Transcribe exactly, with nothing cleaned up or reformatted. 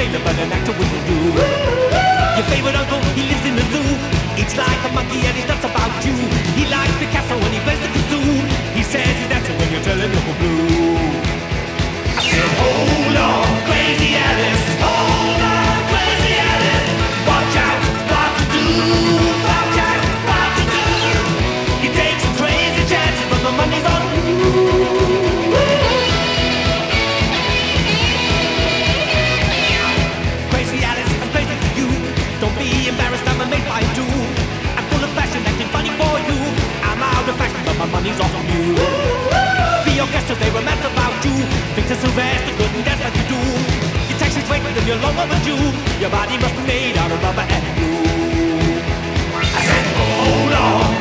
sailor, but an actor wouldn't do. Your favorite uncle, he lives in the zoo. Eats like a monkey and he's nuts about you. He likes Picasso when he plays the kazoo. He says he's dancing when you're telling him blue. I said, hold on, crazy Alice. Hold on, crazy Alice. Watch out, what to do. Watch out, what to do. You take some crazy chances, but the money's on you. Crazy Alice, I'm crazy for you. Don't be embarrassed, I'm a made by two. I'm full of passion, acting funny for you. I'm out of fashion, but my money's off on you. Be your guest today, romance about you. Victor Sylvester couldn't dance like you do. Your taxi's waiting and you're long overdue. Your body must be made out of rubber and glue. I said, hold on.